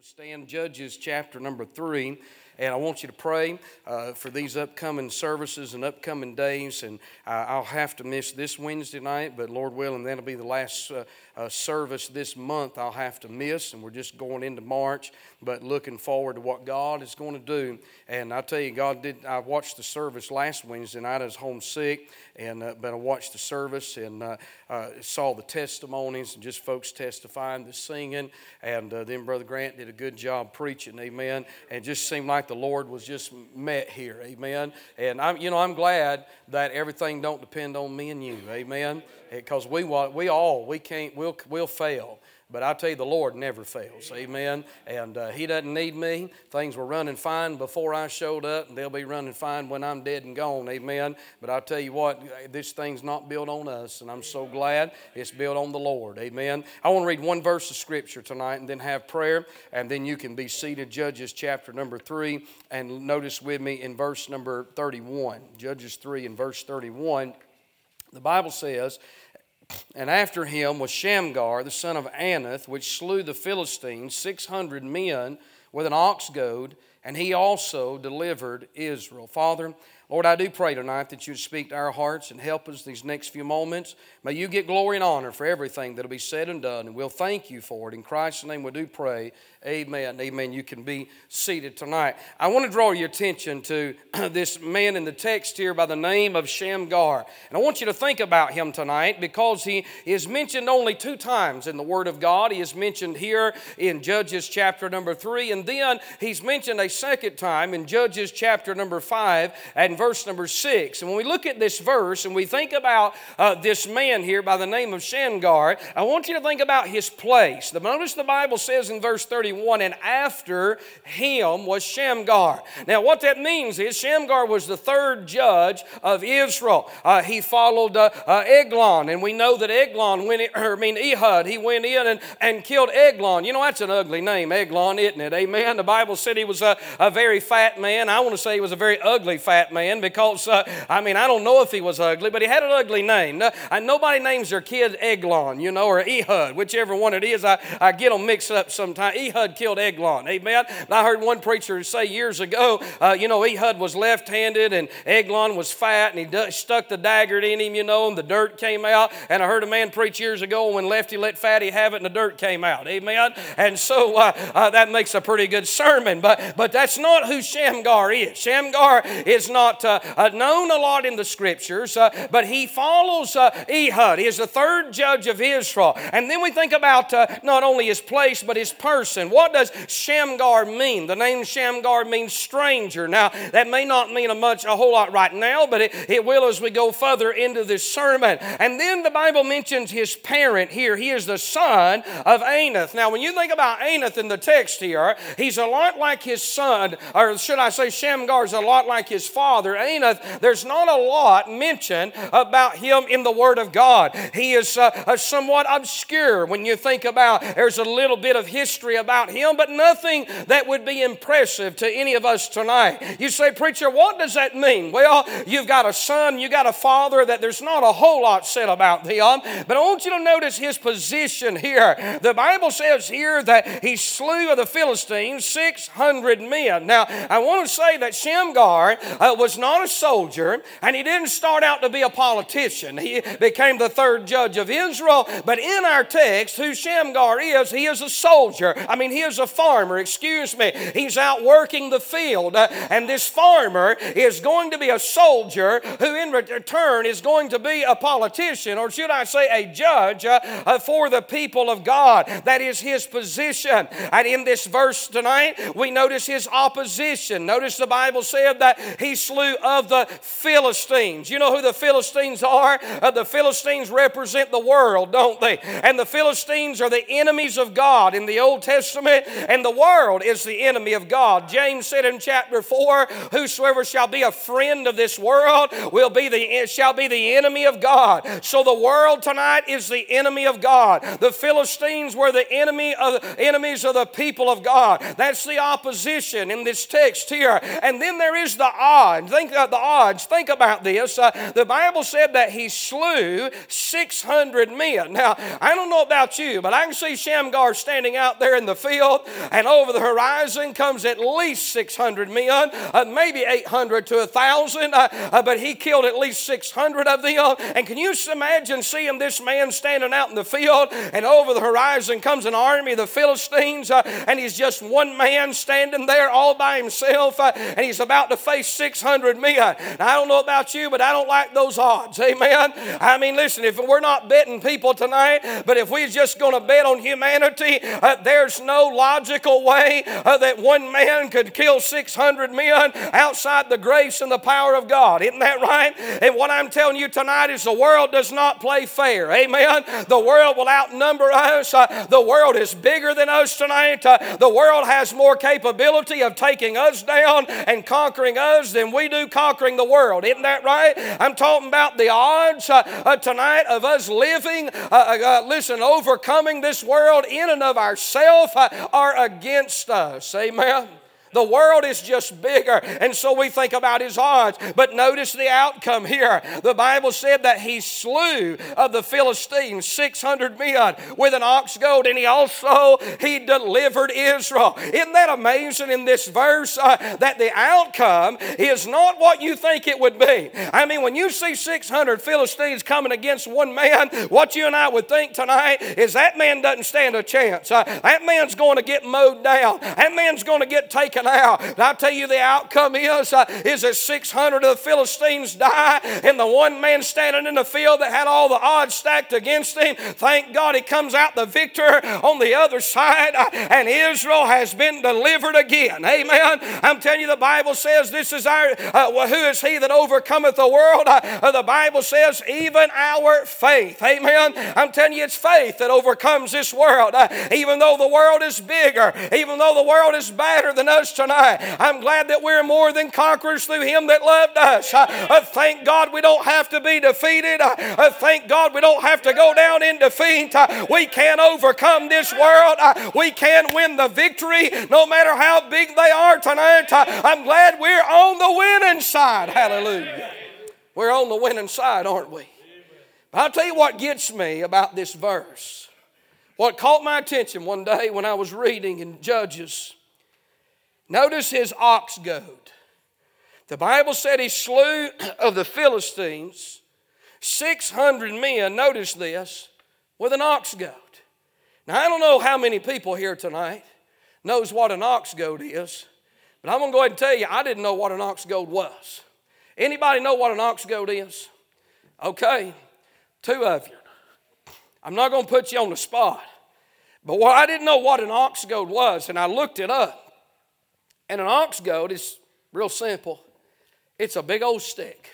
Stand Judges chapter number 3, and I want you to pray for these upcoming services and upcoming days. And I'll have to miss this Wednesday night, but Lord willing, that'll be the last service this month I'll have to miss, and we're just going into March, but looking forward to what God is going to do. And I tell you, I watched the service last Wednesday night. I was homesick, but I watched the service and saw the testimonies and just folks testifying, the singing, and then Brother Grant did a good job preaching, amen. And it just seemed like the Lord was just met here, amen. And I'm glad that everything don't depend on me and you, amen. Because we'll fail. But I tell you, the Lord never fails, amen. And He doesn't need me. Things were running fine before I showed up, and they'll be running fine when I'm dead and gone, amen. But I tell you what, this thing's not built on us, and I'm so glad it's built on the Lord, amen. I want to read one verse of Scripture tonight and then have prayer, and then you can be seated. Judges chapter number 3, and notice with me in verse number 31. Judges 3 and verse 31, the Bible says, "And after him was Shamgar, the son of Anath, which slew the Philistines 600 men with an ox goad, and he also delivered Israel." Father, Lord, I do pray tonight that you would speak to our hearts and help us these next few moments. May you get glory and honor for everything that will be said and done, and we'll thank you for it. In Christ's name we do pray. Amen. Amen. You can be seated tonight. I want to draw your attention to this man in the text here by the name of Shamgar. And I want you to think about him tonight because he is mentioned only 2 times in the Word of God. He is mentioned here in Judges chapter number 3, and then he's mentioned a second time in Judges chapter number 5 and verse number 6. And when we look at this verse and we think about this man here by the name of Shamgar, I want you to think about his place. Notice the Bible says in verse 31, "And after him was Shamgar." Now what that means is Shamgar was the 3rd judge of Israel. He followed Eglon, and we know that Ehud, he went in and killed Eglon. You know, that's an ugly name, Eglon, isn't it? Amen. The Bible said he was a very fat man. I want to say he was a very ugly fat man because, I don't know if he was ugly, but he had an ugly name. Nobody names their kid Eglon, or Ehud, whichever one it is. I get them mixed up sometimes. Ehud killed Eglon, amen. And I heard one preacher say years ago, Ehud was left-handed and Eglon was fat, and he stuck the dagger in him, and the dirt came out. And I heard a man preach years ago, when lefty let fatty have it, and the dirt came out, amen. And so that makes a pretty good sermon, but that's not who Shamgar is. Shamgar is not known a lot in the Scriptures, but he follows Ehud. He is the 3rd judge of Israel. And then we think about not only his place, but his person. What does Shamgar mean? The name Shamgar means stranger. Now, that may not mean a whole lot right now, but it will as we go further into this sermon. And then the Bible mentions his parent here. He is the son of Anath. Now, when you think about Anath in the text here, he's a lot like his son, or should I say Shamgar's a lot like his father, Anath. There's not a lot mentioned about him in the Word of God. He is somewhat obscure when you think about, there's a little bit of history about him, but nothing that would be impressive to any of us tonight. You say, "Preacher, what does that mean?" Well, you've got a son, you've got a father that there's not a whole lot said about them, but I want you to notice his position here. The Bible says here that he slew of the Philistines 600 men. Now, I want to say that Shamgar was not a soldier, and he didn't start out to be a politician. He became the 3rd judge of Israel, but in our text, who Shamgar is, he is a soldier. He is a farmer, He's out working the field, and this farmer is going to be a soldier who in return is going to be a politician, or should I say a judge for the people of God. That is his position. And in this verse tonight, we notice his opposition. Notice the Bible said that he slew of the Philistines. You know who the Philistines are? The Philistines represent the world, don't they? And the Philistines are the enemies of God in the Old Testament, and the world is the enemy of God. James said in chapter 4, "Whosoever shall be a friend of this world shall be the enemy of God." So the world tonight is the enemy of God. The Philistines were the enemies of the people of God. That's the opposition in this text here. And then there is the odds. think of the odds. Think about this. The Bible said that he slew 600 men. Now, I don't know about you, but I can see Shamgar standing out there in the field, and over the horizon comes at least 600 men, maybe 800 to 1,000, but he killed at least 600 of them. And can you imagine seeing this man standing out in the field, and over the horizon comes an army of the Philistines, and he's just one man standing there all by himself, and he's about to face 600 men. Now, I don't know about you, but I don't like those odds. Amen. I mean, listen, if we're not betting people tonight, but if we're just going to bet on humanity, there's no logical way that one man could kill 600 men outside the grace and the power of God. Isn't that right? And what I'm telling you tonight is the world does not play fair. Amen. The world will outnumber us. The world is bigger than us tonight. The world has more capability of taking us down and conquering us than we do conquering the world. Isn't that right? I'm talking about the odds tonight of us living, overcoming this world in and of ourselves are against us. Amen. The world is just bigger, and so we think about his odds. But notice the outcome here. The Bible said that he slew of the Philistines 600 men with an ox goad, and he delivered Israel. Isn't that amazing in this verse that the outcome is not what you think it would be? I mean, when you see 600 Philistines coming against one man, what you and I would think tonight is that man doesn't stand a chance. That man's going to get mowed down. That man's going to get taken out. And I tell you, the outcome is that 600 of the Philistines die, and the one man standing in the field that had all the odds stacked against him, thank God he comes out the victor on the other side, and Israel has been delivered again. Amen. I'm telling you, the Bible says this is our, who is he that overcometh the world? The Bible says even our faith. Amen. I'm telling you, it's faith that overcomes this world. Even though the world is bigger, even though the world is badder than us tonight, I'm glad that we're more than conquerors through him that loved us. Thank God we don't have to be defeated. Thank God we don't have to go down in defeat. We can overcome this world. We can win the victory no matter how big they are tonight. I'm glad we're on the winning side. Hallelujah. We're on the winning side, aren't we? But I'll tell you what gets me about this verse. What caught my attention one day when I was reading in Judges, notice his ox goad. The Bible said he slew of the Philistines 600 men, notice this, with an ox goad. Now, I don't know how many people here tonight knows what an ox goad is, but I'm going to go ahead and tell you, I didn't know what an ox goad was. Anybody know what an ox goad is? Okay, two of you. I'm not going to put you on the spot, but I didn't know what an ox goad was, and I looked it up. And an ox goad is real simple. It's a big old stick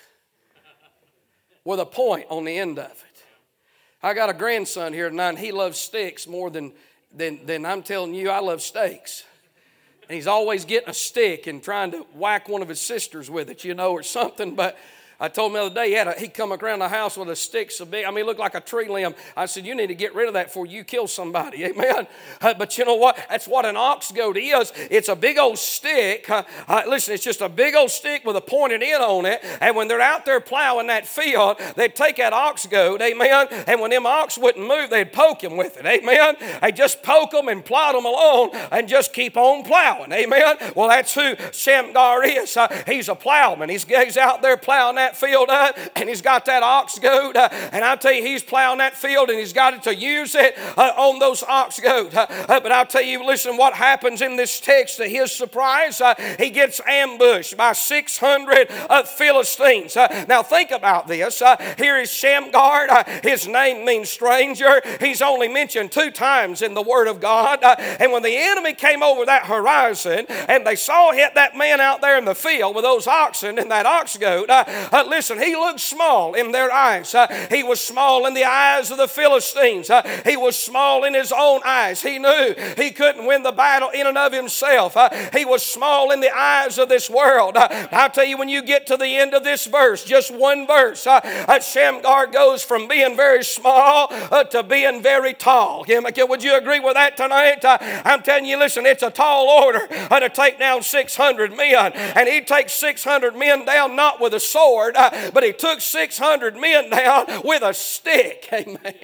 with a point on the end of it. I got a grandson here tonight, and he loves sticks more than I'm telling you I love steaks. And he's always getting a stick and trying to whack one of his sisters with it, or something. But I told him the other day, he'd come around the house with a stick so big. I mean, it looked like a tree limb. I said, you need to get rid of that before you kill somebody. Amen. But you know what? That's what an ox goad is. It's a big old stick. Listen, it's just a big old stick with a pointed end on it. And when they're out there plowing that field, they'd take that ox goad, amen, and when them ox wouldn't move, they'd poke him with it, amen. They'd just poke them and plod them along and just keep on plowing, amen. Well, that's who Shamgar is. He's a plowman. He's out there plowing that field up, and he's got that ox goad, and I tell you, he's plowing that field, and he's got it to use it on those ox goad. But I'll tell you, listen, what happens in this text, to his surprise, he gets ambushed by 600 Philistines. Now think about this. Here is Shamgar. His name means stranger. He's only mentioned 2 times in the Word of God. And when the enemy came over that horizon, and they saw that man out there in the field with those oxen and that ox goad, Listen, he looked small in their eyes. He was small in the eyes of the Philistines. He was small in his own eyes. He knew he couldn't win the battle in and of himself. He was small in the eyes of this world. I'll tell you, when you get to the end of this verse, just one verse, Shamgar goes from being very small to being very tall. Would you agree with that tonight? I'm telling you, listen, it's a tall order to take down 600 men. And he takes 600 men down not with a sword, but he took 600 men down with a stick. Amen.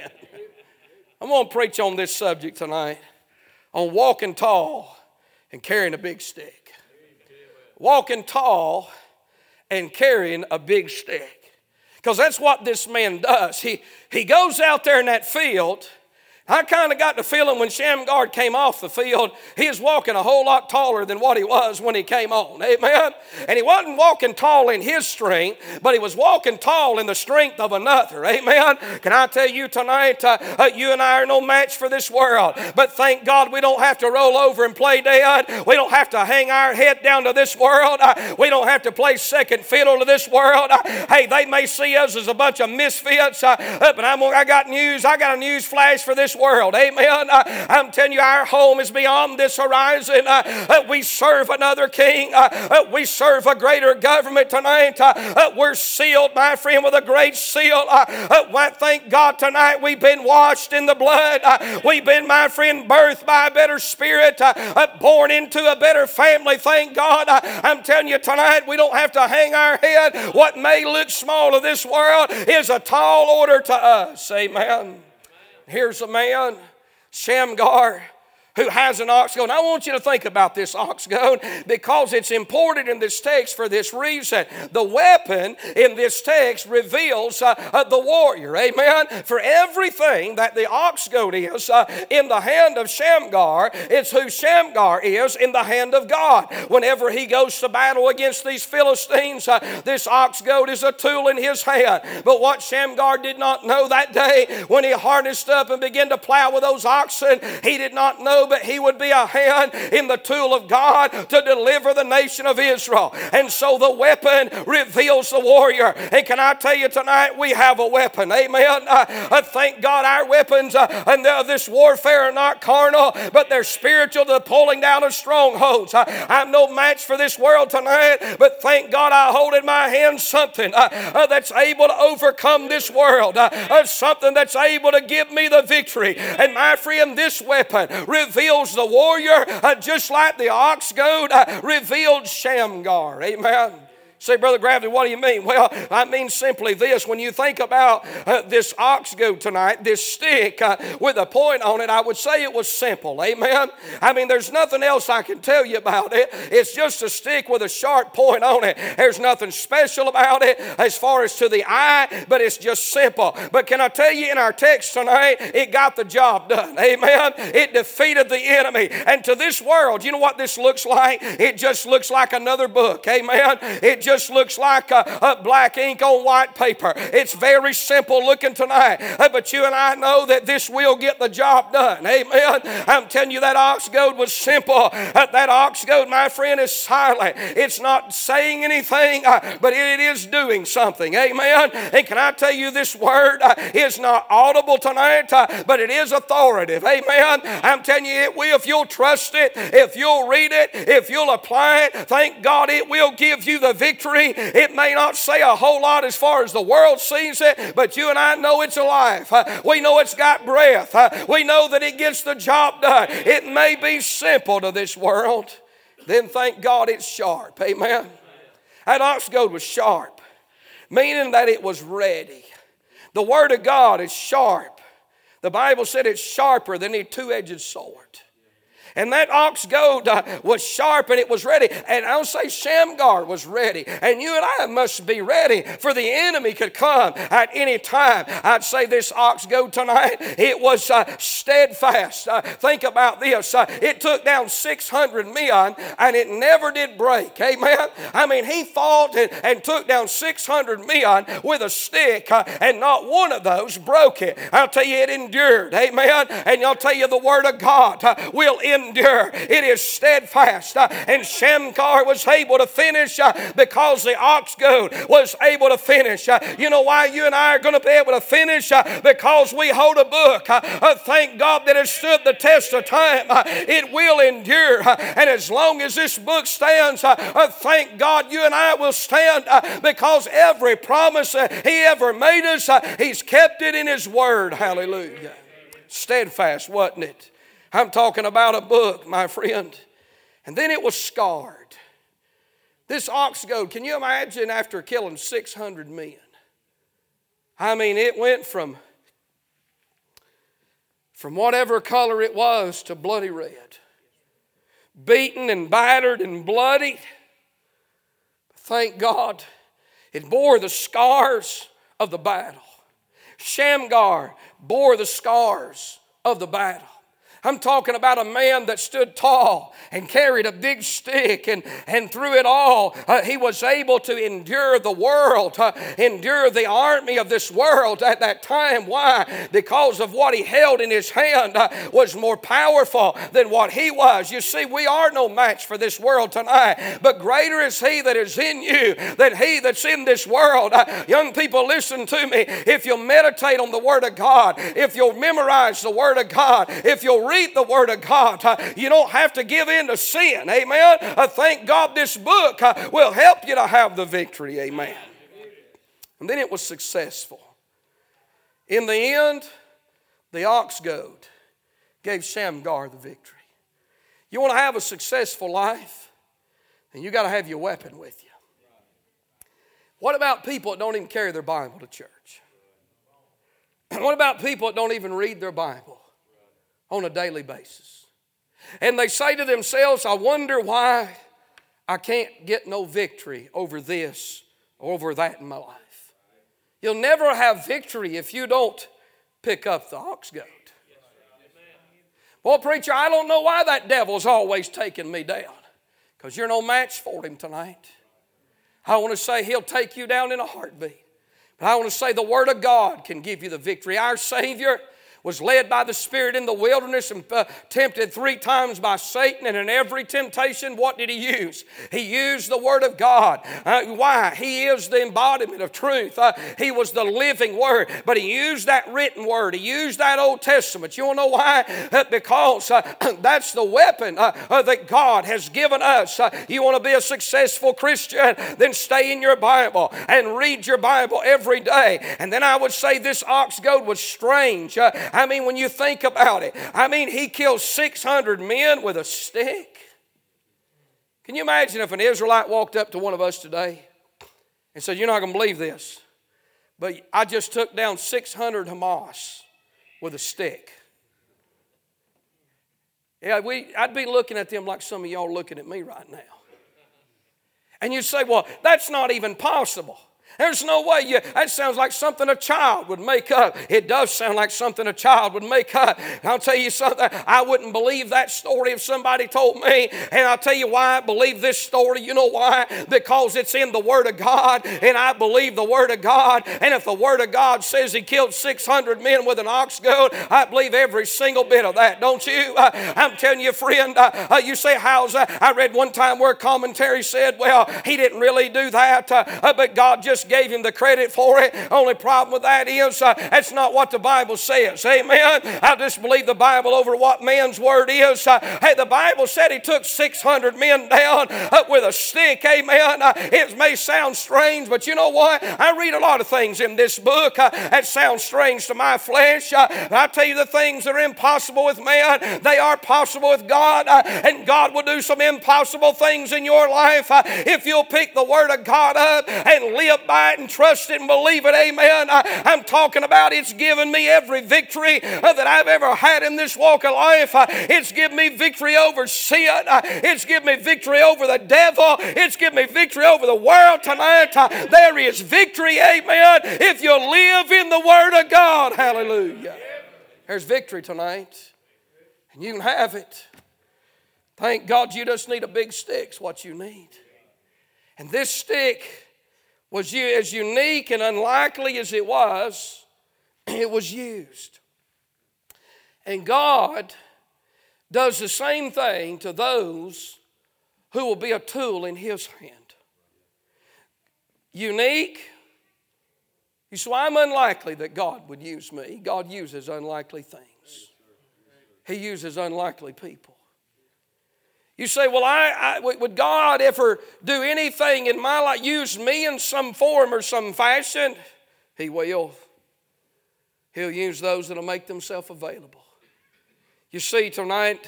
I'm going to preach on this subject tonight, on walking tall and carrying a big stick. Walking tall and carrying a big stick. Because that's what this man does. He goes out there in that field. I kind of got the feeling when Shamgar came off the field, he was walking a whole lot taller than what he was when he came on. Amen? And he wasn't walking tall in his strength, but he was walking tall in the strength of another. Amen? Can I tell you tonight, you and I are no match for this world. But thank God we don't have to roll over and play dead. We don't have to hang our head down to this world. We don't have to play second fiddle to this world. Hey, they may see us as a bunch of misfits, but I got a news flash for this world. Amen. I'm telling you, our home is beyond this horizon. We serve another king. We serve a greater government tonight. We're sealed, my friend, with a great seal. Thank God tonight we've been washed in the blood. We've been, my friend, birthed by a better spirit, born into a better family. Thank God. I'm telling you tonight, we don't have to hang our head. What may look small to this world is a tall order to us. Amen. Here's a man, Shamgar, who has an ox goad. I want you to think about this ox goad because it's important in this text for this reason. The weapon in this text reveals the warrior. Amen. For everything that the ox goad is in the hand of Shamgar, it's who Shamgar is in the hand of God. Whenever he goes to battle against these Philistines, this ox goad is a tool in his hand. But what Shamgar did not know that day when he harnessed up and began to plow with those oxen, he did not know, but he would be a hand in the tool of God to deliver the nation of Israel. And so the weapon reveals the warrior. And can I tell you tonight, we have a weapon. Amen. Thank God our weapons of this warfare are not carnal, but they're spiritual, to the pulling down of strongholds. I'm no match for this world tonight, but thank God I hold in my hand something that's able to overcome this world, something that's able to give me the victory. And my friend, this weapon reveals the warrior just like the ox goad revealed Shamgar. Amen. Say, Brother Gravity, what do you mean? Well, I mean simply this. When you think about this ox goad tonight, this stick with a point on it, I would say it was simple. Amen? I mean, there's nothing else I can tell you about it. It's just a stick with a sharp point on it. There's nothing special about it as far as to the eye, but it's just simple. But can I tell you, in our text tonight, it got the job done. Amen? It defeated the enemy. And to this world, you know what this looks like? It just looks like another book. Amen? It just looks like a black ink on white paper. It's very simple looking tonight, but you and I know that this will get the job done. Amen. I'm telling you, that ox goad was simple. That ox goad, my friend, is silent. It's not saying anything, but it is doing something. Amen. And can I tell you, this word is not audible tonight, but it is authoritative. Amen. I'm telling you, it will, if you'll trust it, if you'll read it, if you'll apply it, thank God it will give you the victory. It may not say a whole lot as far as the world sees it, but you and I know it's alive. We know it's got breath. We know that it gets the job done. It may be simple to this world, then thank God it's sharp. Amen. That ox goad was sharp, meaning that it was ready. The Word of God is sharp. The Bible said it's sharper than a two-edged sword. And that ox goad was sharp and it was ready. And I'll say Shamgar was ready. And you and I must be ready, for the enemy could come at any time. I'd say this ox goad tonight, it was steadfast. Think about this. It took down 600 men and it never did break. Amen. I mean, he fought and took down 600 men with a stick, and not one of those broke it. I'll tell you, it endured. Amen. And I'll tell you, the Word of God will endure. endure. It is steadfast. And Shamgar was able to finish because the ox goad was able to finish. You know why you and I are going to be able to finish? Because we hold a book. Thank God that it stood the test of time. It will endure. And as long as this book stands, thank God you and I will stand because every promise He ever made us, He's kept it in His Word. Hallelujah. Steadfast, wasn't it? I'm talking about a book, my friend. And then it was scarred. This ox goad, can you imagine after killing 600 men? I mean, it went from whatever color it was to bloody red. Beaten and battered and bloody. Thank God it bore the scars of the battle. Shamgar bore the scars of the battle. I'm talking about a man that stood tall and carried a big stick, and through it all, he was able to endure the world, endure the army of this world at that time. Why? Because of what he held in his hand was more powerful than what he was. You see, we are no match for this world tonight, but greater is He that is in you than he that's in this world. Young people, listen to me. If you'll meditate on the Word of God, if you'll memorize the Word of God, if you'll read the Word of God, you don't have to give in to sin. Amen. Thank God this book will help you to have the victory. Amen. And then it was successful. In the end, the ox goad gave Shamgar the victory. You want to have a successful life, then you got to have your weapon with you. What about people that don't even carry their Bible to church? What about people that don't even read their Bible on a daily basis? And they say to themselves, I wonder why I can't get no victory over this or over that in my life. You'll never have victory if you don't pick up the ox goad. Well, preacher, I don't know why that devil's always taking me down. Because you're no match for him tonight. I want to say he'll take you down in a heartbeat. But I want to say the Word of God can give you the victory. Our Savior was led by the Spirit in the wilderness and tempted 3 times by Satan. And in every temptation, what did He use? He used the Word of God. Why? He is the embodiment of truth. He was the living Word. But He used that written Word. He used that Old Testament. You want to know why? Because that's the weapon that God has given us. You want to be a successful Christian? Then stay in your Bible and read your Bible every day. And then I would say this ox goad was strange. I mean, when you think about it, I mean, he killed 600 men with a stick. Can you imagine if an Israelite walked up to one of us today and said, you're not going to believe this, but I just took down 600 Hamas with a stick. Yeah, I'd be looking at them like some of y'all looking at me right now. And you'd say, well, that's not even possible. There's no way. That sounds like something a child would make up. It does sound like something a child would make up. And I'll tell you something. I wouldn't believe that story if somebody told me. And I'll tell you why I believe this story. You know why? Because it's in the Word of God. And I believe the Word of God. And if the Word of God says He killed 600 men with an ox goad, I believe every single bit of that. Don't you? I'm telling you, friend. You say, how's that? I read one time where a commentary said, well, he didn't really do that. But God just gave him the credit for it. Only problem with that is that's not what the Bible says. Amen. I just believe the Bible over what man's word is. Hey, the Bible said he took 600 men down with a stick. Amen. It may sound strange, but you know what? I read a lot of things in this book that sound strange to my flesh. I tell you, the things that are impossible with man, they are possible with God. And God will do some impossible things in your life if you'll pick the Word of God up and live by it and trust it and believe it. Amen. I'm talking about it's given me every victory that I've ever had in this walk of life. It's given me victory over sin. It's given me victory over the devil. It's given me victory over the world tonight. There is victory, amen, if you live in the Word of God. Hallelujah. There's victory tonight, and you can have it. Thank God you just need a big stick. It's what you need. And this stick was as unique and unlikely as it was used. And God does the same thing to those who will be a tool in His hand. Unique. You say, well, I'm unlikely that God would use me. God uses unlikely things. He uses unlikely people. You say, well, would God ever do anything in my life, use me in some form or some fashion? He will. He'll use those that will make themselves available. You see, tonight,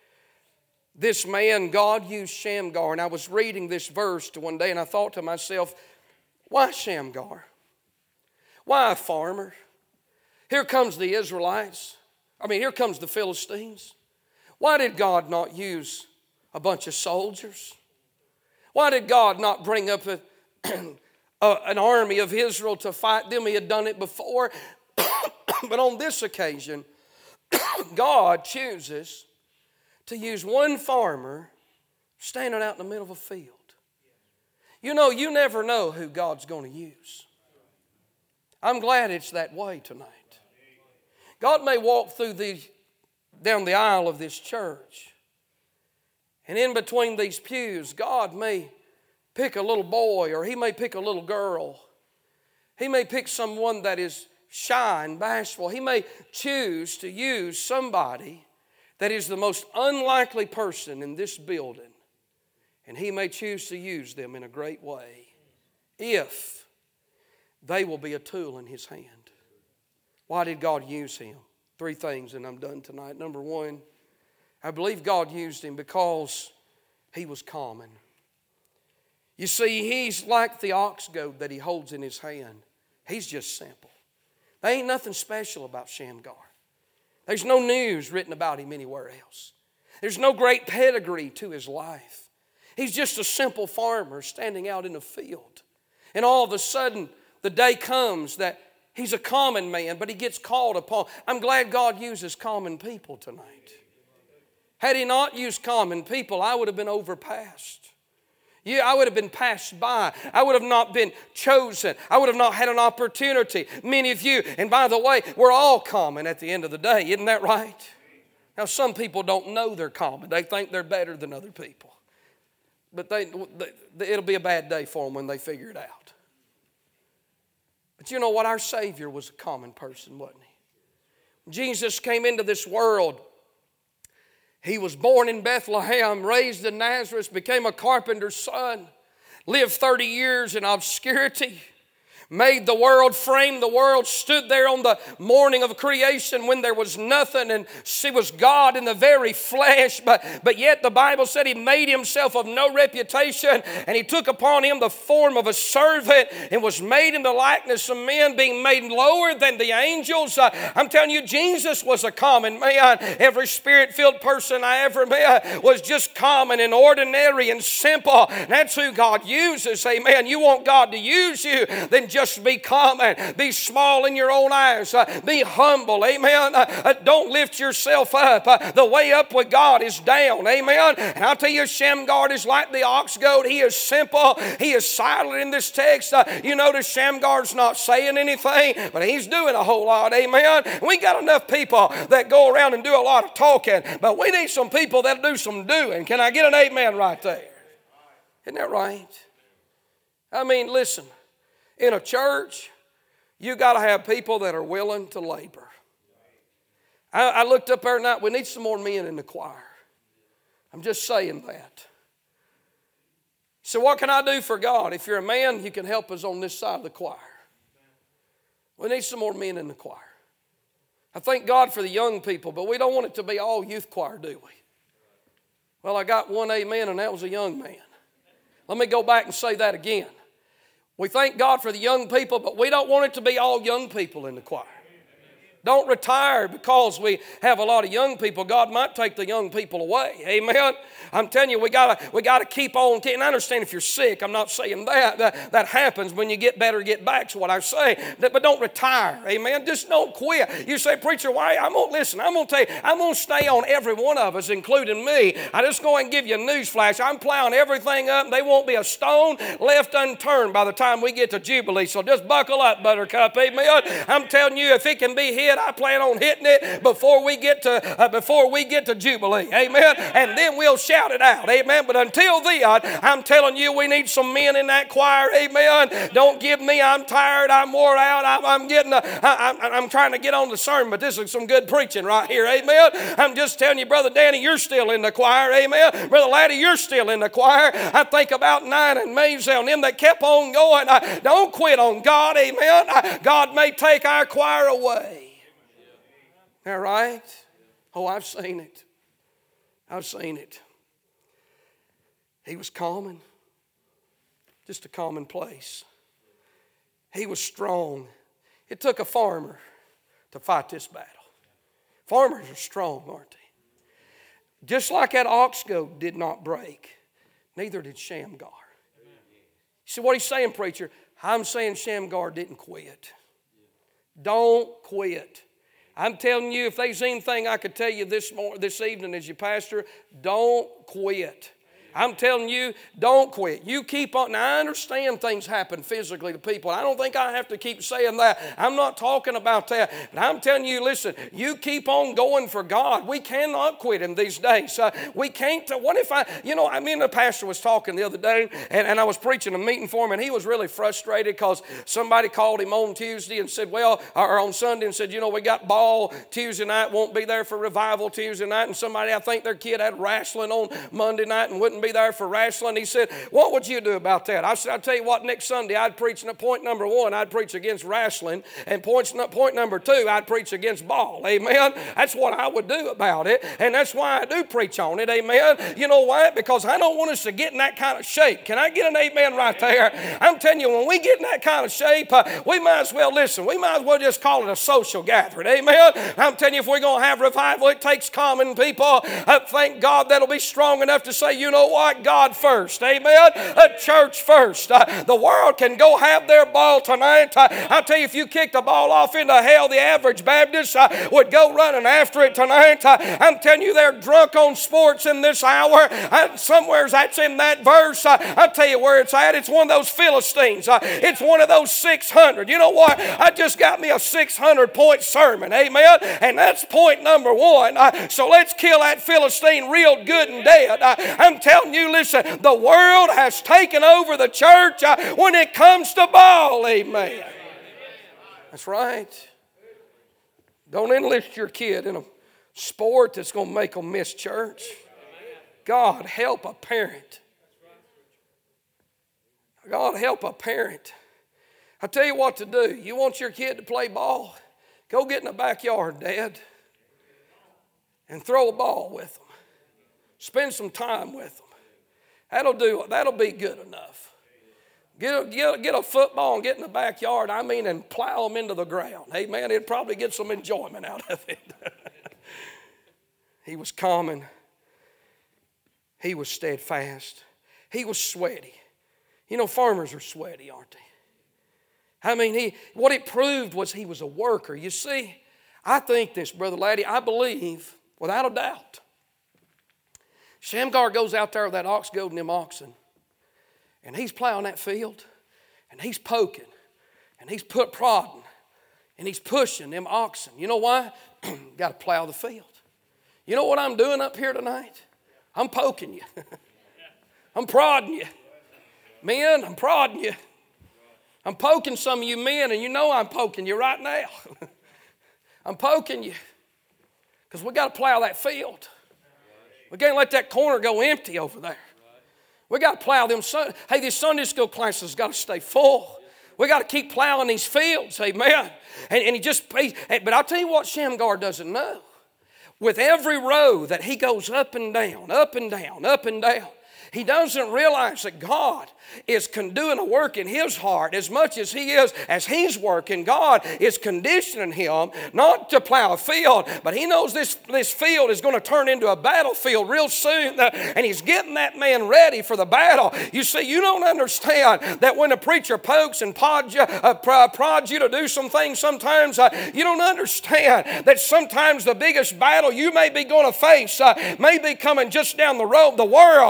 this man, God used Shamgar. And I was reading this verse one day and I thought to myself, why Shamgar? Why a farmer? Here comes the Israelites. Here comes the Philistines. Why did God not use a bunch of soldiers? Why did God not bring up an army of Israel to fight them? He had done it before. But on this occasion, God chooses to use one farmer standing out in the middle of a field. You know, you never know who God's going to use. I'm glad it's that way tonight. God may walk down the aisle of this church, and in between these pews, God may pick a little boy, or He may pick a little girl. He may pick someone that is shy and bashful. He may choose to use somebody that is the most unlikely person in this building, and He may choose to use them in a great way if they will be a tool in His hand. Why did God use him? 3 things, and I'm done tonight. Number 1, I believe God used him because he was common. You see, he's like the ox goad that he holds in his hand. He's just simple. There ain't nothing special about Shamgar. There's no news written about him anywhere else. There's no great pedigree to his life. He's just a simple farmer standing out in a field. And all of a sudden, the day comes that he's a common man, but he gets called upon. I'm glad God uses common people tonight. Had He not used common people, I would have been overpassed. Yeah, I would have been passed by. I would have not been chosen. I would have not had an opportunity. Many of you, and by the way, we're all common at the end of the day. Isn't that right? Now, some people don't know they're common. They think they're better than other people. But it'll be a bad day for them when they figure it out. But you know what? Our Savior was a common person, wasn't He? Jesus came into this world. He was born in Bethlehem, raised in Nazareth, became a carpenter's son, lived 30 years in obscurity, made the world, framed the world, stood there on the morning of creation when there was nothing, and He was God in the very flesh, but yet the Bible said He made Himself of no reputation, and He took upon Him the form of a servant and was made in the likeness of men, being made lower than the angels. I'm telling you, Jesus was a common man. Every Spirit-filled person I ever met was just common and ordinary and simple. That's who God uses. Amen. You want God to use you, then just be common. Be small in your own eyes. Be humble. Amen. Don't lift yourself up. The way up with God is down. Amen. And I'll tell you, Shamgar is like the ox goad. He is simple. He is silent in this text. You notice Shamgar's not saying anything, but he's doing a whole lot. Amen. We got enough people that go around and do a lot of talking, but we need some people that do some doing. Can I get an amen right there? Isn't that right? I mean, listen. In a church, you got to have people that are willing to labor. I looked up there tonight. We need some more men in the choir. I'm just saying that. So what can I do for God? If you're a man, you can help us on this side of the choir. We need some more men in the choir. I thank God for the young people, but we don't want it to be all youth choir, do we? Well, I got one amen, and that was a young man. Let me go back and say that again. We thank God for the young people, but we don't want it to be all young people in the choir. Don't retire because we have a lot of young people. God might take the young people away. Amen. I'm telling you, we gotta keep on. And I understand if you're sick. I'm not saying that. That happens when you get better, get back. Is what I say. But don't retire. Amen. Just don't quit. You say, preacher, why? I'm gonna tell you. I'm gonna stay on every one of us, including me. I just go and give you a news flash. I'm plowing everything up, and there won't be a stone left unturned by the time we get to Jubilee. So just buckle up, Buttercup. Amen. I'm telling you, if it can be hid kid, I plan on hitting it before we get to Jubilee. Amen. And then we'll shout it out. Amen. But until then, I'm telling you, we need some men in that choir. Amen. Don't give me, I'm tired, I'm wore out, I'm trying to get on the sermon, but this is some good preaching right here. Amen. I'm just telling you, Brother Danny, you're still in the choir. Amen. Brother Laddie, you're still in the choir. I think about Nine and Maysville and them that kept on going. Don't quit on God. Amen. God may take our choir away. All right? Oh, I've seen it. I've seen it. He was common. Just a common place. He was strong. It took a farmer to fight this battle. Farmers are strong, aren't they? Just like that ox goad did not break, neither did Shamgar. You see what he's saying, preacher? I'm saying Shamgar didn't quit. Don't quit. I'm telling you, if there's anything I could tell you this evening as your pastor, don't quit. I'm telling you, don't quit. You keep on. Now, I understand things happen physically to people. I don't think I have to keep saying that. I'm not talking about that. But I'm telling you, listen, you keep on going for God. We cannot quit in these days. We can't. What if me and the pastor was talking the other day, and I was preaching a meeting for him, and he was really frustrated because somebody called him on Tuesday and said, or on Sunday and said, we got ball Tuesday night, won't be there for revival Tuesday night, and somebody, I think their kid had wrestling on Monday night and wouldn't be there for wrestling. He said, what would you do about that? I said, I'll tell you what, next Sunday I'd preach, point number one, I'd preach against wrestling, and point number two, I'd preach against ball. Amen. That's what I would do about it, and that's why I do preach on it. Amen. You know why? Because I don't want us to get in that kind of shape. Can I get an amen right there? I'm telling you, when we get in that kind of shape, we might as well just call it a social gathering. Amen. I'm telling you, if we're going to have revival, it takes common people. Thank God that'll be strong enough to say, you know what? God first. Amen. A church first. The world can go have their ball tonight. I'll tell you, if you kick the ball off into hell, the average Baptist would go running after it tonight. I'm telling you, they're drunk on sports in this hour. Somewhere that's in that verse. I'll tell you where it's at. It's one of those Philistines. It's one of those 600. You know what? I just got me a 600-point sermon. Amen. And that's point number one. So let's kill that Philistine real good and dead. I'm telling you, listen, the world has taken over the church when it comes to ball. Amen. That's right. Don't enlist your kid in a sport that's going to make them miss church. God help a parent. God help a parent. I tell you what to do. You want your kid to play ball? Go get in the backyard, Dad, and throw a ball with them. Spend some time with them. That'll be good enough. Get a football and get in the backyard, and plow them into the ground. Amen. It'd probably get some enjoyment out of it. He was common. He was steadfast. He was sweaty. Farmers are sweaty, aren't they? What it proved was he was a worker. You see, I think this, Brother Laddie, I believe, without a doubt, Shamgar goes out there with that ox goad and them oxen, and he's plowing that field, and he's poking, and he's prodding, and he's pushing them oxen. You know why? Got to plow the field. You know what I'm doing up here tonight? I'm poking you. I'm prodding you. Men, I'm prodding you. I'm poking some of you men, and you know I'm poking you right now. I'm poking you because we got to plow that field. We can't let that corner go empty over there. We got to plow them. This Sunday school class has got to stay full. We got to keep plowing these fields, amen. But I'll tell you what Shamgar doesn't know. With every row that he goes up and down, up and down, up and down, he doesn't realize that God is doing a work in his heart as much as he's working. God is conditioning him not to plow a field, but he knows this field is going to turn into a battlefield real soon, and he's getting that man ready for the battle. You see, you don't understand that when a preacher pokes and prods you to do some things sometimes, you don't understand that sometimes the biggest battle you may be going to face may be coming just down the road. The world may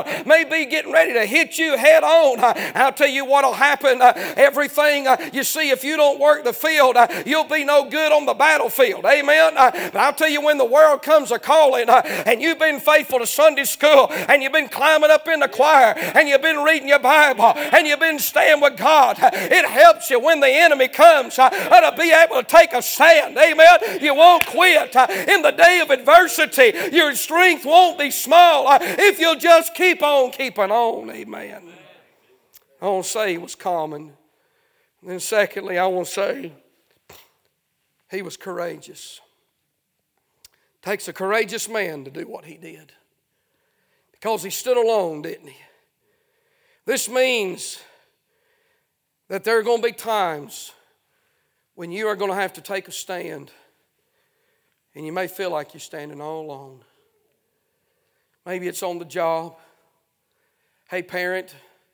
be getting ready to hit you head on. I'll tell you what'll happen. Everything, you see, if you don't work the field, you'll be no good on the battlefield. Amen? But I'll tell you, when the world comes a-calling and you've been faithful to Sunday school and you've been climbing up in the choir and you've been reading your Bible and you've been staying with God, it helps you when the enemy comes to be able to take a stand. Amen? You won't quit. In the day of adversity, your strength won't be small if you'll just keep on keeping on. Amen. I want to say he was common. And then secondly, I want to say he was courageous. It takes a courageous man to do what he did. Because he stood alone, didn't he? This means that there are going to be times when you are going to have to take a stand. And you may feel like you're standing all alone. Maybe it's on the job. Hey, parent,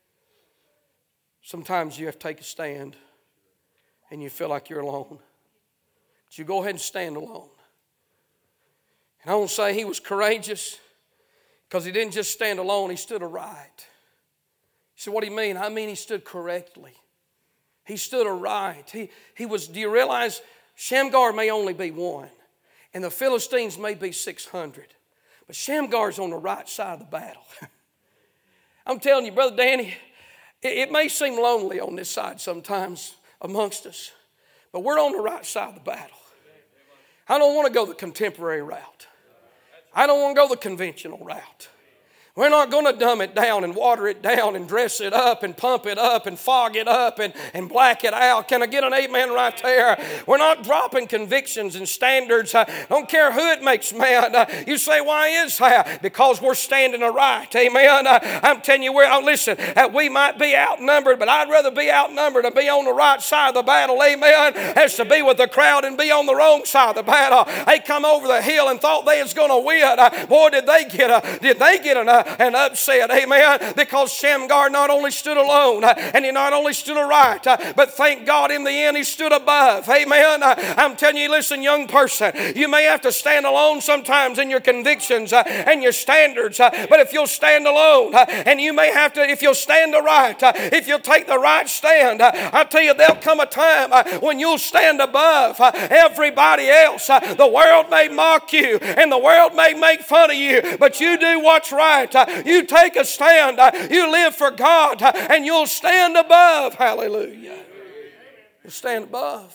sometimes you have to take a stand and you feel like you're alone. But you go ahead and stand alone. And I want to say he was courageous because he didn't just stand alone, he stood aright. You say, what do you mean? I mean he stood correctly. He stood aright. He was, do you realize Shamgar may only be one and the Philistines may be 600. But Shamgar's on the right side of the battle. I'm telling you, Brother Danny, it may seem lonely on this side sometimes amongst us, but we're on the right side of the battle. I don't want to go the contemporary route. I don't want to go the conventional route. We're not going to dumb it down and water it down and dress it up and pump it up and fog it up and black it out. Can I get an amen right there? We're not dropping convictions and standards. I don't care who it makes mad. You say, why is that? Because we're standing aright. Amen. I'm telling you, listen, we might be outnumbered, but I'd rather be outnumbered and be on the right side of the battle. Amen. As to be with the crowd and be on the wrong side of the battle. They come over the hill and thought they was going to win. Boy, did they get an upset, amen, because Shamgar not only stood alone and he not only stood aright, but thank God in the end he stood above, amen. I'm telling you, listen, young person, you may have to stand alone sometimes in your convictions and your standards, but if you'll stand alone and you may have to, if you'll stand aright, if you'll take the right stand, I tell you, there'll come a time when you'll stand above everybody else. The world may mock you and the world may make fun of you, but you do what's right. You take a stand. You live for God and you'll stand above. Hallelujah. You'll stand above.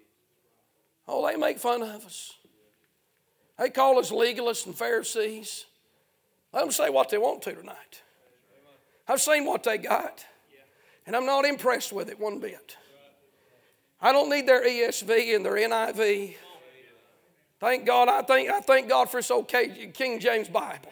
Oh, they make fun of us. They call us legalists and Pharisees. Let them say what they want to tonight. I've seen what they got, and I'm not impressed with it one bit. I don't need their ESV and their NIV. Thank God. I thank God for this old King James Bible.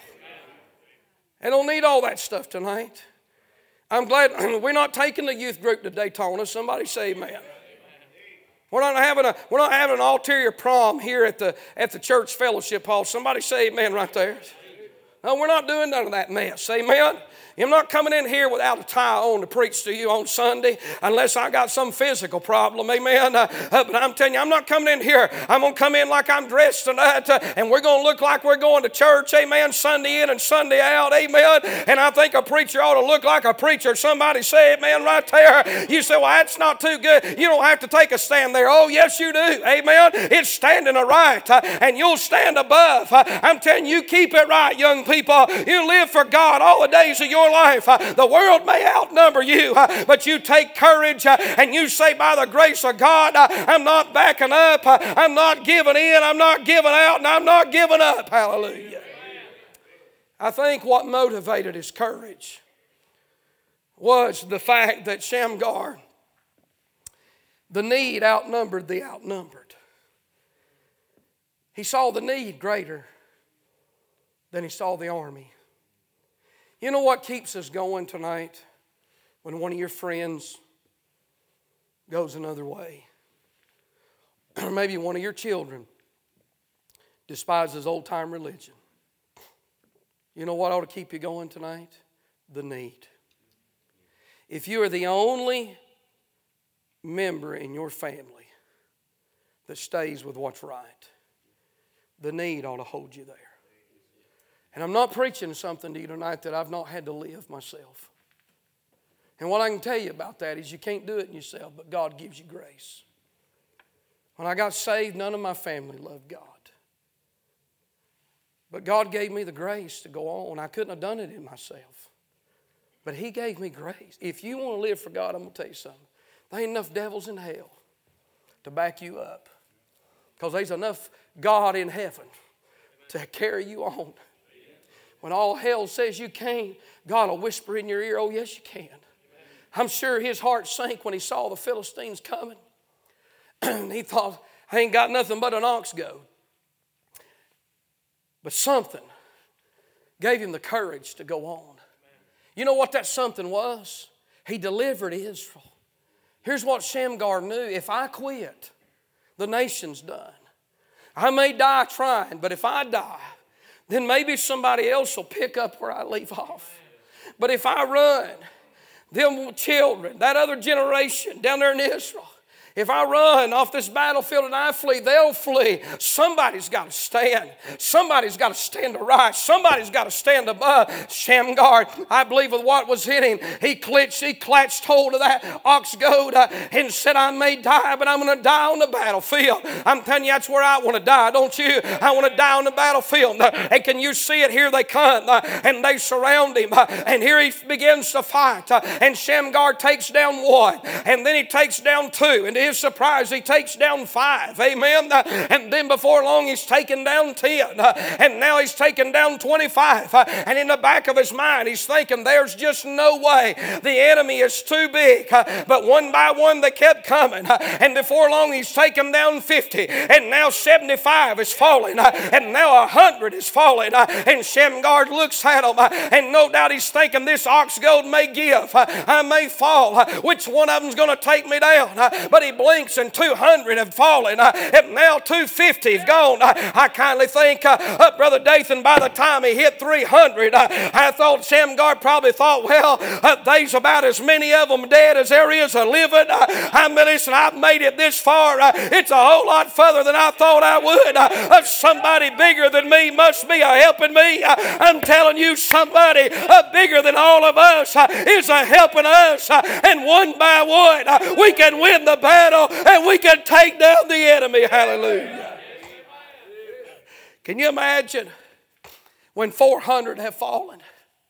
I don't need all that stuff tonight. I'm glad we're not taking the youth group to Daytona. Somebody say amen. We're not having an ulterior prom here at the church fellowship hall. Somebody say amen right there. No, we're not doing none of that mess. Amen. I'm not coming in here without a tie on to preach to you on Sunday unless I got some physical problem, amen. But I'm telling you, I'm not coming in here. I'm going to come in like I'm dressed tonight, and we're going to look like we're going to church, amen, Sunday in and Sunday out, amen. And I think a preacher ought to look like a preacher. Somebody say amen right there. You say, well, that's not too good. You don't have to take a stand there. Oh, yes, you do, amen. It's standing aright, and you'll stand above. I'm telling you, keep it right, young people. You live for God all the days of your life. The world may outnumber you, but you take courage and you say, by the grace of God, I'm not backing up, I'm not giving in, I'm not giving out, and I'm not giving up. Hallelujah. I think what motivated his courage was the fact that Shamgar, the need outnumbered the outnumbered. He saw the need greater than he saw the army. You know what keeps us going tonight? When one of your friends goes another way. Or maybe one of your children despises old-time religion. You know what ought to keep you going tonight? The need. If you are the only member in your family that stays with what's right, the need ought to hold you there. And I'm not preaching something to you tonight that I've not had to live myself. And what I can tell you about that is you can't do it in yourself, but God gives you grace. When I got saved, none of my family loved God. But God gave me the grace to go on. I couldn't have done it in myself. But He gave me grace. If you want to live for God, I'm going to tell you something. There ain't enough devils in hell to back you up. Because there's enough God in heaven to carry you on. When all hell says you can't, God will whisper in your ear, oh yes you can. I'm sure his heart sank when he saw the Philistines coming. He thought, I ain't got nothing but an ox goad. But something gave him the courage to go on. You know what that something was? He delivered Israel. Here's what Shamgar knew. If I quit, the nation's done. I may die trying, but if I die, then maybe somebody else will pick up where I leave off. But if I run, them children, that other generation down there in Israel, if I run off this battlefield and I flee, they'll flee. Somebody's got to stand. Somebody's got to stand to right. Somebody's got to stand above. Shamgar, I believe with what was in him, he clutched hold of that ox goad and said, I may die, but I'm going to die on the battlefield. I'm telling you, that's where I want to die, don't you? I want to die on the battlefield. And can you see it? Here they come, and they surround him. And here he begins to fight. And Shamgar takes down one, and then he takes down two, and to his surprise, he takes down 5. Amen. And then before long, he's taken down 10. And now he's taken down 25. And in the back of his mind, he's thinking, there's just no way. The enemy is too big. But one by one, they kept coming. And before long, he's taken down 50. And now 75 is falling. And now 100 is falling. And Shamgar looks at him. And no doubt he's thinking, this ox goad may give. I may fall. Which one of them's going to take me down? But he blinks and 200 have fallen, and now 250 have gone. I kindly think, Brother Dathan, by the time he hit 300, I thought Shamgar probably thought, well, there's about as many of them dead as there is a living. I mean, listen, I've made it this far. It's a whole lot further than I thought I would. Somebody bigger than me must be helping me. I'm telling you, somebody bigger than all of us is helping us, and one by one we can win the battle and we can take down the enemy. Hallelujah. Can you imagine when 400 have fallen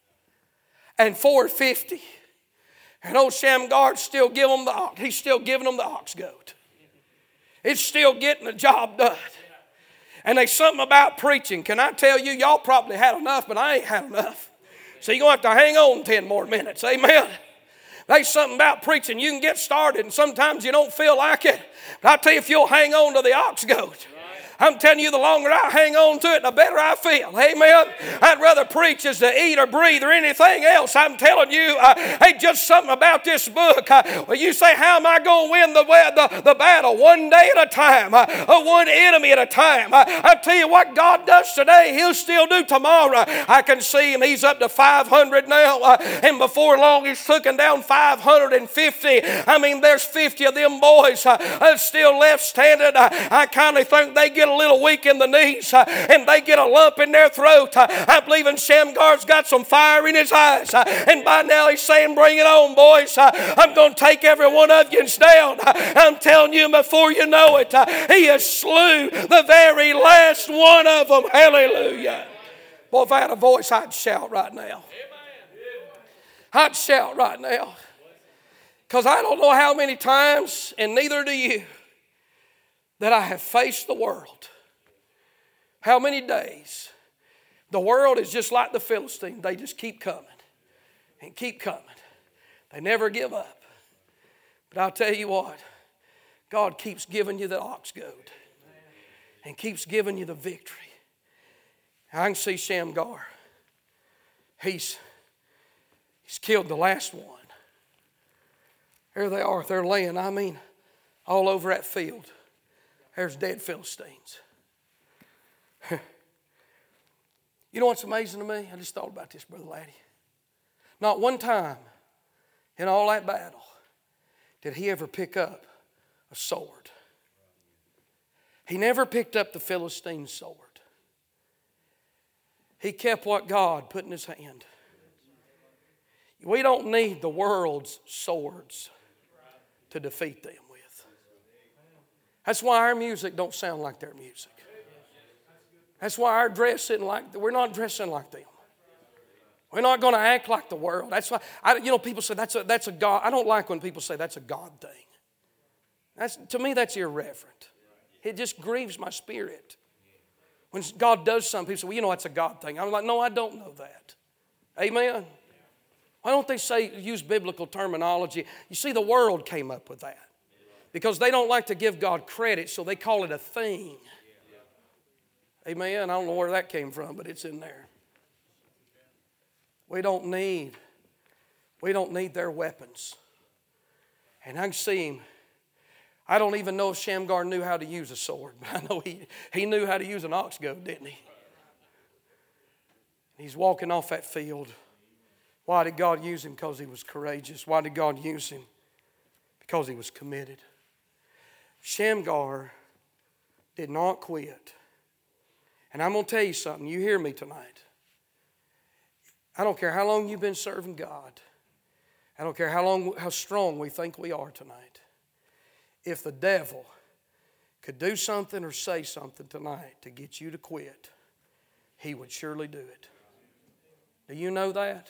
and 450 and old Shamgar's still giving them the ox, he's still giving them the ox goad. It's still getting the job done. And there's something about preaching. Can I tell you, y'all probably had enough, but I ain't had enough. So you're going to have to hang on 10 more minutes. Amen. There's something about preaching. You can get started, and sometimes you don't feel like it. But I tell you, if you'll hang on to the ox goad, I'm telling you, the longer I hang on to it, the better I feel. Amen. I'd rather preach as to eat or breathe or anything else. I'm telling you, hey, just something about this book. Well, you say, how am I going to win the battle? One day at a time, one enemy at a time. I tell you what God does today, He'll still do tomorrow. I can see him. He's up to 500 now, and before long he's taken down 550. I mean, there's 50 of them boys still left standing. I kind of think they get a little weak in the knees and they get a lump in their throat. I believe in Shamgar's got some fire in his eyes, and by now he's saying, bring it on, boys. I'm going to take every one of you down. I'm telling you, before you know it, he has slew the very last one of them. Hallelujah. Boy, if I had a voice, I'd shout right now. I'd shout right now. Because I don't know how many times, and neither do you, that I have faced the world. How many days? The world is just like the Philistines. They just keep coming and keep coming. They never give up. But I'll tell you what, God keeps giving you the ox goad and keeps giving you the victory. I can see Shamgar. He's killed the last one. There they are. They're laying, I mean, all over that field. There's dead Philistines. You know what's amazing to me? I just thought about this, Brother Laddie. Not one time in all that battle did he ever pick up a sword. He never picked up the Philistine sword. He kept what God put in his hand. We don't need the world's swords to defeat them with. That's why our music don't sound like their music. That's why our dress isn't like, we're not dressing like them. We're not going to act like the world. That's why, people say that's a God. I don't like when people say that's a God thing. To me, that's irreverent. It just grieves my spirit. When God does something, people say, well, that's a God thing. I'm like, no, I don't know that. Amen? Why don't they use biblical terminology? You see, the world came up with that. Because they don't like to give God credit, so they call it a thing. Amen? I don't know where that came from, but it's in there. We don't need their weapons. And I can see him. I don't even know if Shamgar knew how to use a sword, but I know he knew how to use an ox goad, didn't he? He's walking off that field. Why did God use him? Because he was courageous. Why did God use him? Because he was committed. Shamgar did not quit. And I'm going to tell you something. You hear me tonight. I don't care how long you've been serving God. I don't care how strong we think we are tonight. If the devil could do something or say something tonight to get you to quit, he would surely do it. Do you know that?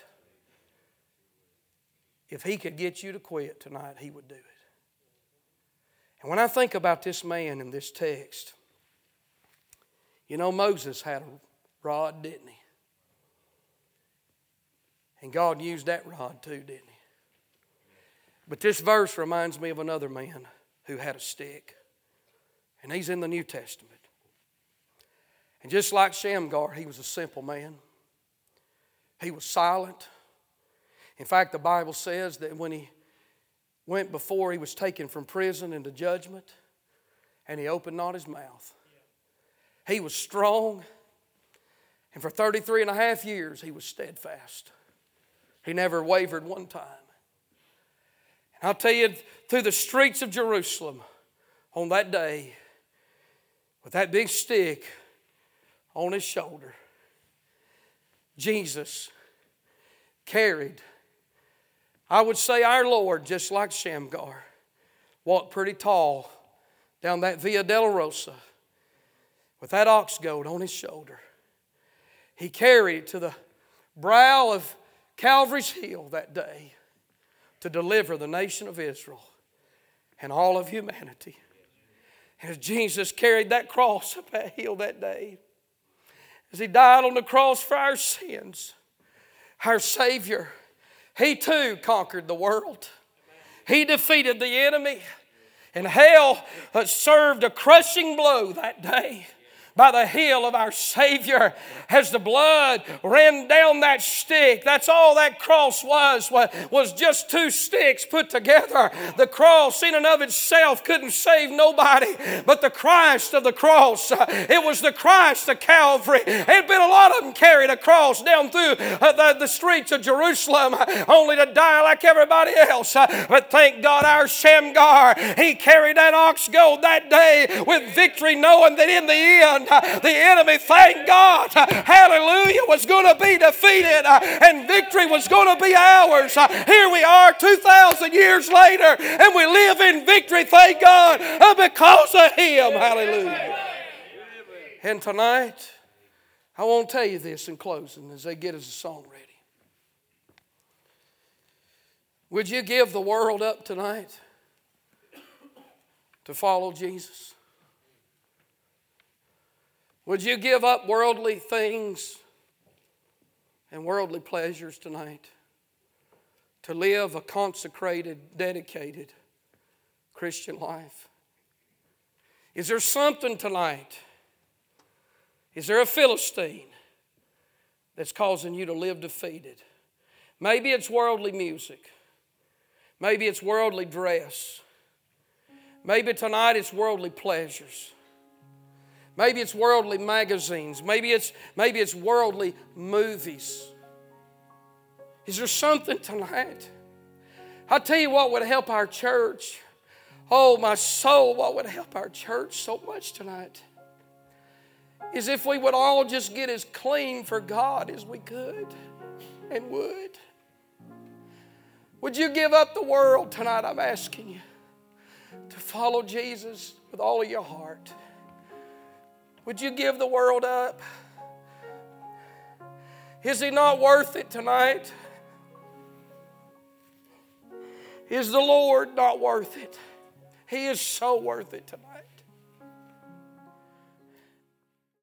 If he could get you to quit tonight, he would do it. And when I think about this man in this text, Moses had a rod, didn't he? And God used that rod too, didn't he? But this verse reminds me of another man who had a stick. And he's in the New Testament. And just like Shamgar, he was a simple man. He was silent. In fact, the Bible says that when he went before, he was taken from prison into judgment, and he opened not his mouth. He was strong, and for 33 and a half years, he was steadfast. He never wavered one time. And I'll tell you, through the streets of Jerusalem on that day, with that big stick on his shoulder, Jesus carried, I would say our Lord, just like Shamgar, walked pretty tall down that Via Dolorosa with that ox goad on his shoulder. He carried it to the brow of Calvary's hill that day to deliver the nation of Israel and all of humanity. As Jesus carried that cross up that hill that day, as he died on the cross for our sins, our Savior, he too conquered the world. He defeated the enemy. And hell served a crushing blow that day by the heel of our Savior as the blood ran down that stick. That's all that cross was just two sticks put together. The cross in and of itself couldn't save nobody, but the Christ of the cross, it was the Christ of Calvary. There'd been a lot of them carried a cross down through the streets of Jerusalem only to die like everybody else. But thank God our Shamgar, he carried that ox goad that day with victory, knowing that in the end, the enemy, thank God, hallelujah, was going to be defeated and victory was going to be ours. Here we are 2,000 years later and we live in victory, thank God, because of him. Hallelujah. And tonight, I want to tell you this in closing as they get us a song ready. Would you give the world up tonight to follow Jesus? Would you give up worldly things and worldly pleasures tonight to live a consecrated, dedicated Christian life? Is there something tonight? Is there a Philistine that's causing you to live defeated? Maybe it's worldly music. Maybe it's worldly dress. Maybe tonight it's worldly pleasures. Maybe it's worldly magazines. Maybe it's worldly movies. Is there something tonight? I'll tell you what would help our church. Oh, my soul, what would help our church so much tonight is if we would all just get as clean for God as we could and would. Would you give up the world tonight? I'm asking you to follow Jesus with all of your heart. Would you give the world up? Is He not worth it tonight? Is the Lord not worth it? He is so worth it tonight.